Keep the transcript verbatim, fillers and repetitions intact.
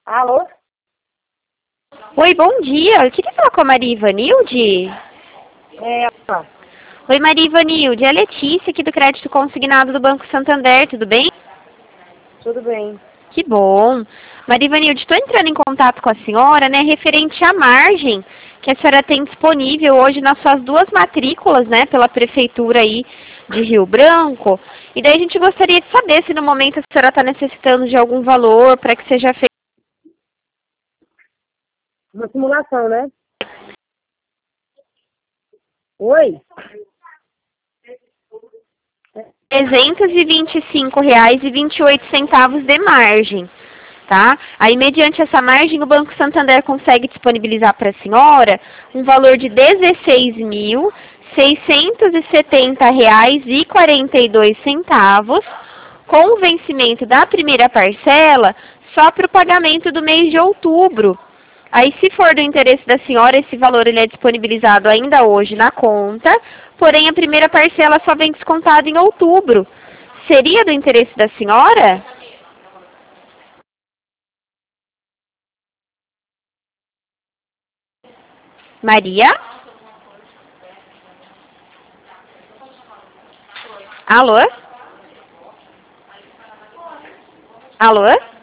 Alô? Oi, bom dia. Eu queria falar com a Maria Ivanilde. É, ó, Oi, Maria Ivanilde. É a Letícia aqui do Crédito Consignado do Banco Santander, tudo bem? tudo bem. Que bom. Maria Ivanilde, estou entrando em contato com a senhora, né, referente à margem que a senhora tem disponível hoje nas suas duas matrículas, né, pela Prefeitura aí de Rio Branco. E daí a gente gostaria de saber se no momento a senhora está necessitando de algum valor para que seja feito Uma simulação, né? Oi? trezentos e vinte e cinco reais e vinte e oito centavos de margem, tá? Aí, mediante essa margem, o Banco Santander consegue disponibilizar para a senhora um valor de dezesseis mil seiscentos e setenta reais e quarenta e dois centavos, com o vencimento da primeira parcela só para o pagamento do mês de outubro. Aí, se for do interesse da senhora, esse valor ele é disponibilizado ainda hoje na conta, porém a primeira parcela só vem descontada em outubro. Seria do interesse da senhora? Maria? Alô? Alô?